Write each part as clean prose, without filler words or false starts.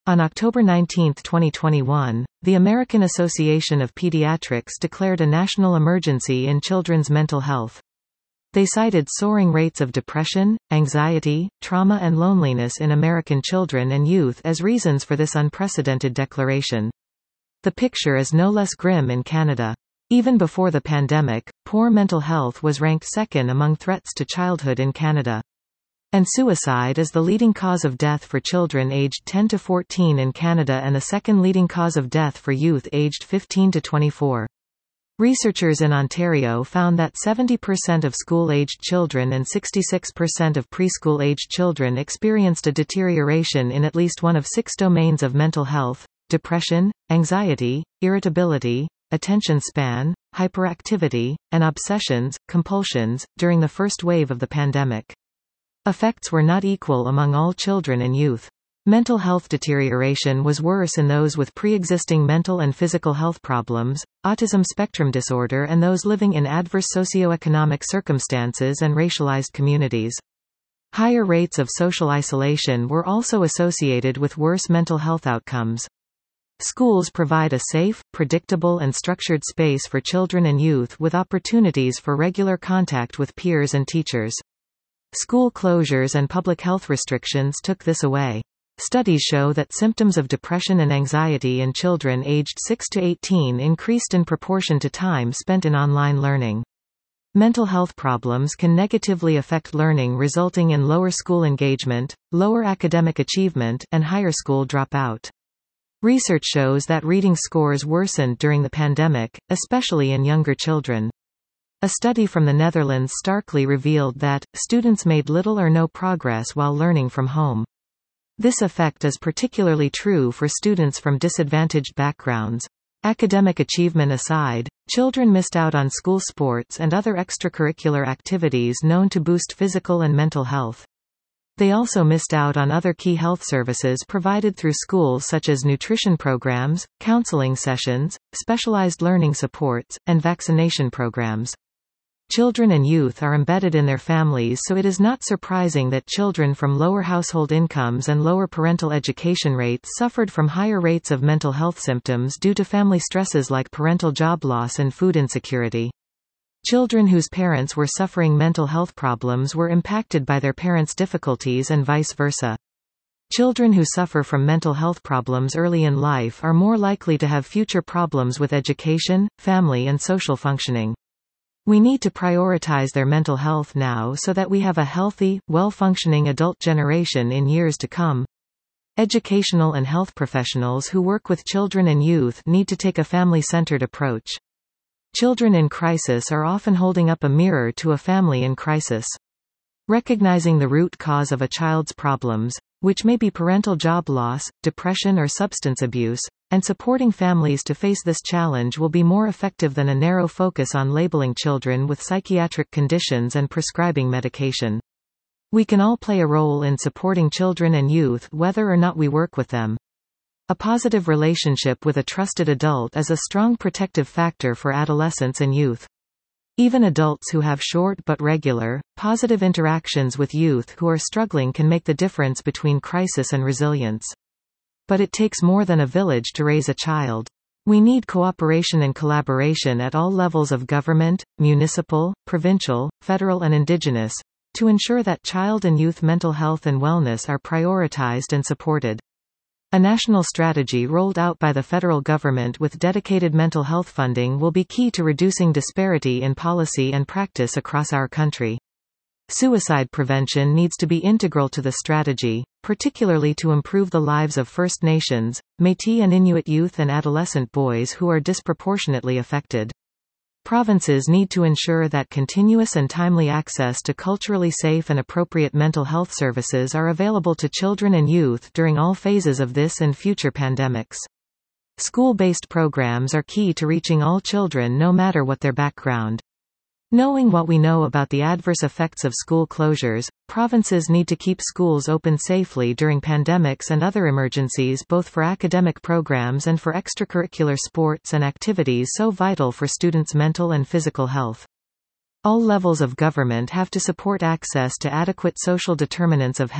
On October 19, 2021, the American Association of Pediatrics declared a national emergency in children's mental health. They cited soaring rates of depression, anxiety, trauma and loneliness in American children and youth as reasons for this unprecedented declaration. The picture is no less grim in Canada. Even before the pandemic, poor mental health was ranked second among threats to childhood in Canada. And suicide is the leading cause of death for children aged 10 to 14 in Canada and the second leading cause of death for youth aged 15 to 24. Researchers in Ontario found that 70% of school-aged children and 66% of preschool-aged children experienced a deterioration in at least one of 6 domains of mental health: depression, anxiety, irritability, attention span, hyperactivity, and obsessions, compulsions, during the first wave of the pandemic. Effects were not equal among all children and youth. Mental health deterioration was worse in those with pre-existing mental and physical health problems, autism spectrum disorder, and those living in adverse socioeconomic circumstances and racialized communities. Higher rates of social isolation were also associated with worse mental health outcomes. Schools provide a safe, predictable and structured space for children and youth with opportunities for regular contact with peers and teachers. School closures and public health restrictions took this away. Studies show that symptoms of depression and anxiety in children aged 6 to 18 increased in proportion to time spent in online learning. Mental health problems can negatively affect learning, resulting in lower school engagement, lower academic achievement, and higher school dropout. Research shows that reading scores worsened during the pandemic, especially in younger children. A study from the Netherlands starkly revealed that students made little or no progress while learning from home. This effect is particularly true for students from disadvantaged backgrounds. Academic achievement aside, children missed out on school sports and other extracurricular activities known to boost physical and mental health. They also missed out on other key health services provided through schools such as nutrition programs, counseling sessions, specialized learning supports, and vaccination programs. Children and youth are embedded in their families, so it is not surprising that children from lower household incomes and lower parental education rates suffered from higher rates of mental health symptoms due to family stresses like parental job loss and food insecurity. Children whose parents were suffering mental health problems were impacted by their parents' difficulties and vice versa. Children who suffer from mental health problems early in life are more likely to have future problems with education, family and social functioning. We need to prioritize their mental health now so that we have a healthy, well-functioning adult generation in years to come. Educational and health professionals who work with children and youth need to take a family-centered approach. Children in crisis are often holding up a mirror to a family in crisis. Recognizing the root cause of a child's problems, which may be parental job loss, depression or substance abuse, and supporting families to face this challenge will be more effective than a narrow focus on labeling children with psychiatric conditions and prescribing medication. We can all play a role in supporting children and youth whether or not we work with them. A positive relationship with a trusted adult is a strong protective factor for adolescents and youth. Even adults who have short but regular, positive interactions with youth who are struggling can make the difference between crisis and resilience. But it takes more than a village to raise a child. We need cooperation and collaboration at all levels of government, municipal, provincial, federal and indigenous, to ensure that child and youth mental health and wellness are prioritized and supported. A national strategy rolled out by the federal government with dedicated mental health funding will be key to reducing disparity in policy and practice across our country. Suicide prevention needs to be integral to the strategy, particularly to improve the lives of First Nations, Métis and Inuit youth and adolescent boys who are disproportionately affected. Provinces need to ensure that continuous and timely access to culturally safe and appropriate mental health services are available to children and youth during all phases of this and future pandemics. School-based programs are key to reaching all children no matter what their background. Knowing what we know about the adverse effects of school closures, provinces need to keep schools open safely during pandemics and other emergencies, both for academic programs and for extracurricular sports and activities so vital for students' mental and physical health. All levels of government have to support access to adequate social determinants of health,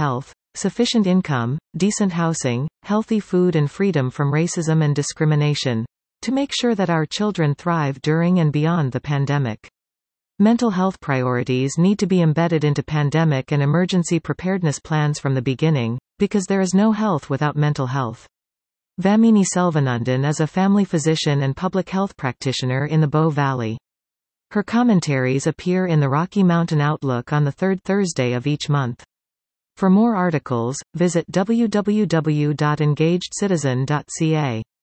sufficient income, decent housing, healthy food and freedom from racism and discrimination, to make sure that our children thrive during and beyond the pandemic. Mental health priorities need to be embedded into pandemic and emergency preparedness plans from the beginning, because there is no health without mental health. Vamini Selvanandan is a family physician and public health practitioner in the Bow Valley. Her commentaries appear in the Rocky Mountain Outlook on the third Thursday of each month. For more articles, visit www.engagedcitizen.ca.